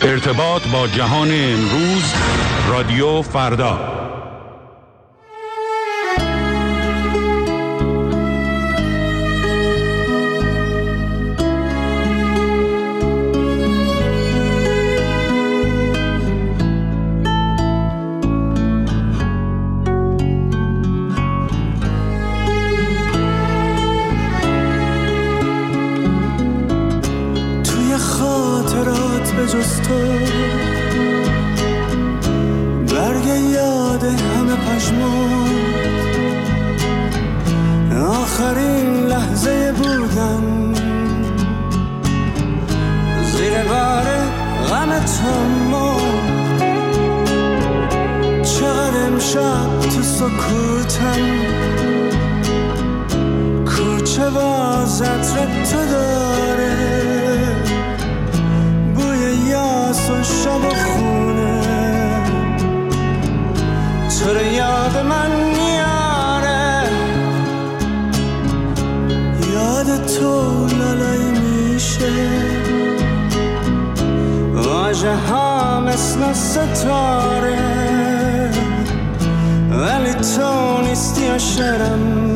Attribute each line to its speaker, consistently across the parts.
Speaker 1: ارتباط با جهان امروز، رادیو فردا.
Speaker 2: جز تو برگ یاد همه پشمات آخرین لحظه بودن زیر بار غم تو مرد. چقدر امشب تو سکوتم کوچه باز عطر تو داره یاس و شب و خونه تو رو یاد من میاره یاد تو لالایی میشه واژه ها مثل ستاره ولی تو نیستی و شرم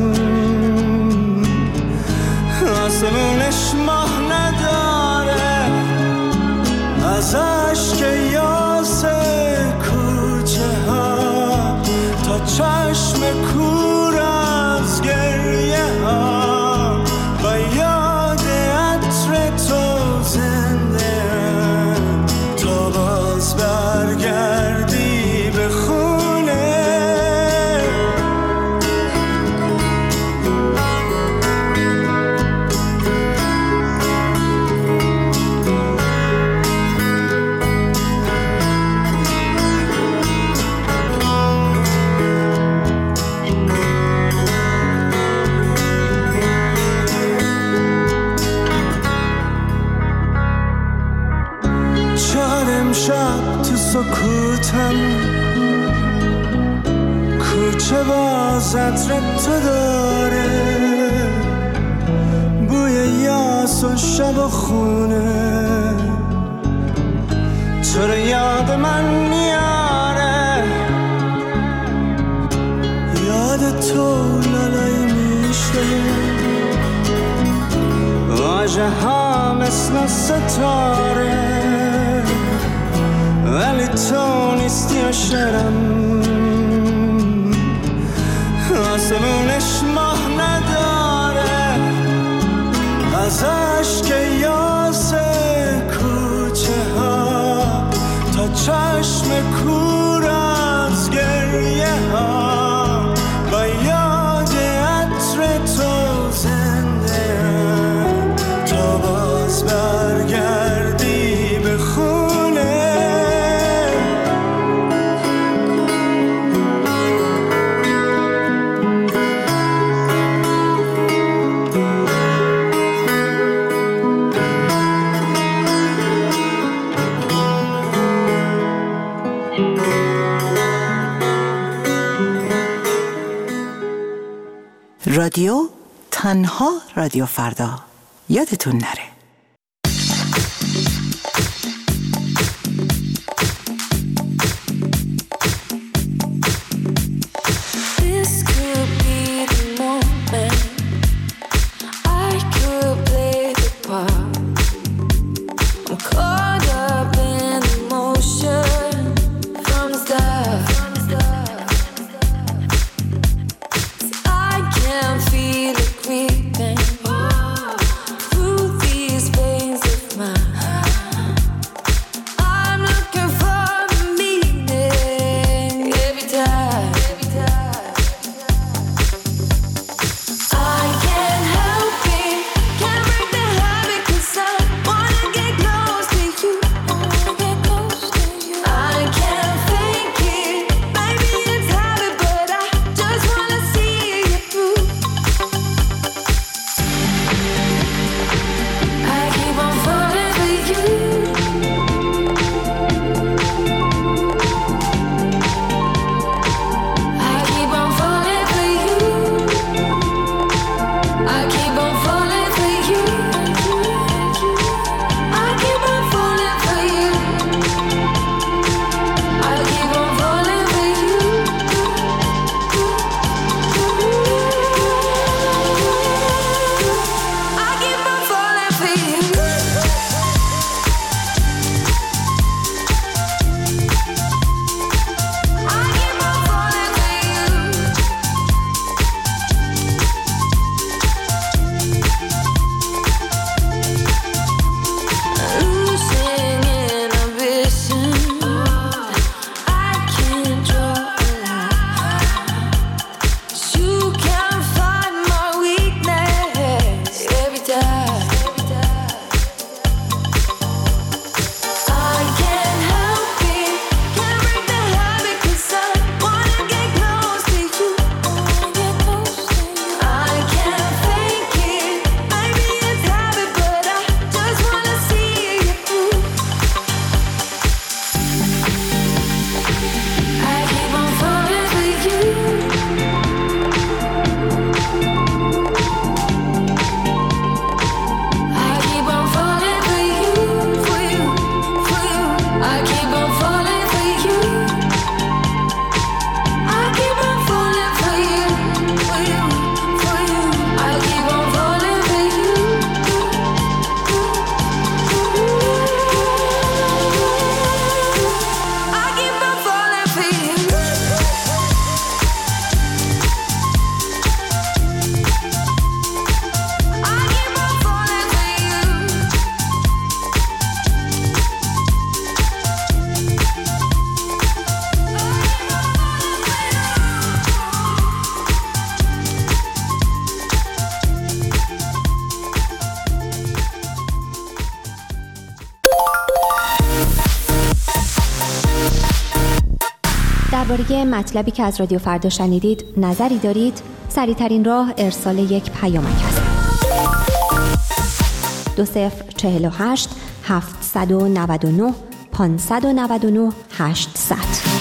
Speaker 2: آسمونش ماه نداره از عشق یاسه کوچه ها تا چشم کور از گریه ها و یاد عطر تو زنده تا باز برگردی به خونه. شب تو سکوتم کوچه باز عطر تو داره بوی یاس و شب و خونه تو رو یاد من میاره یاد تو لالایی میشه واژه ها مثل ستاره ولی تو نیستی و شرم آسمونش ماه نداره از عشق یاسه کوچه ها تا چشم کور از گریه ها و یاد عطر تو زنده تا باز برگردی به خونه.
Speaker 3: رادیو تنها رادیو فردا یادتون نره.
Speaker 4: Feel it creeping through the درباره مطلبی که از رادیو فردا شنیدید نظری دارید؟ سریع‌ترین راه ارسال یک پیامک است. 2048 799 599 800.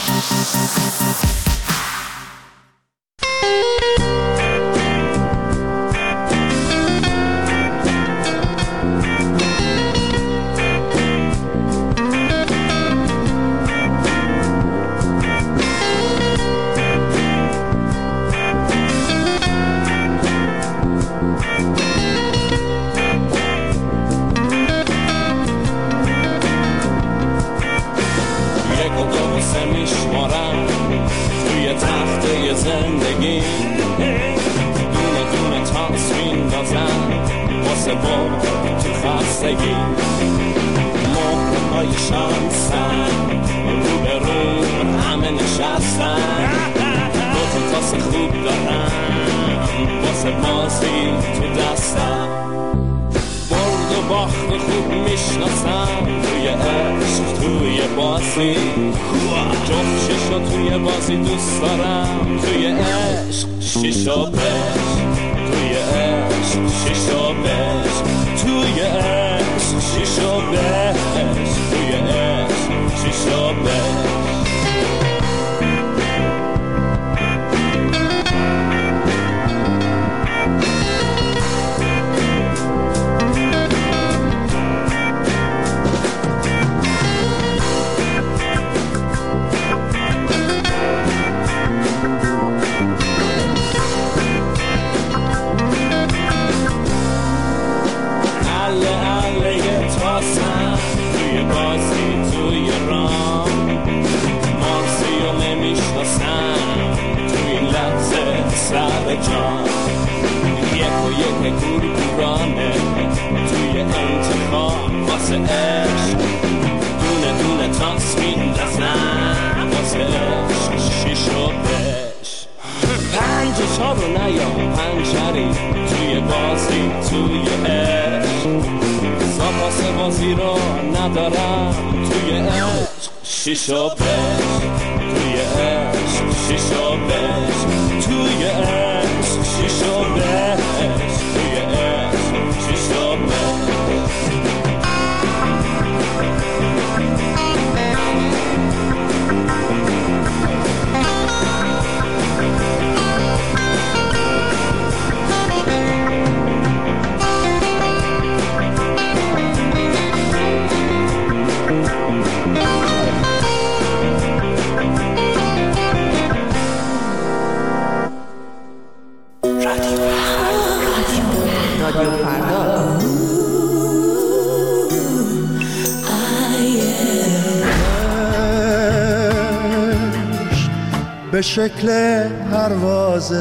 Speaker 2: به شکل پرواز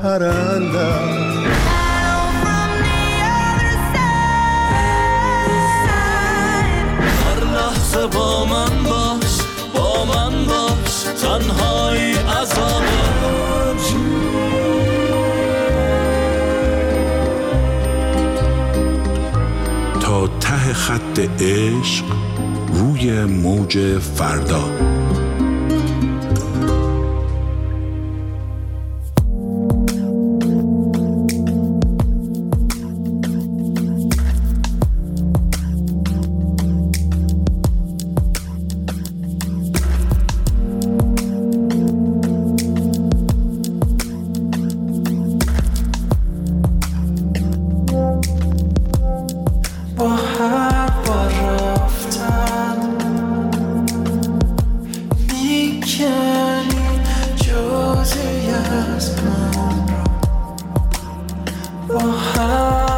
Speaker 2: پرنده هر لحظه با من باش تنهایی عذابه
Speaker 1: تا ته خط عشق روی موج فردا.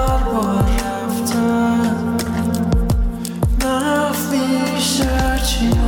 Speaker 2: Searching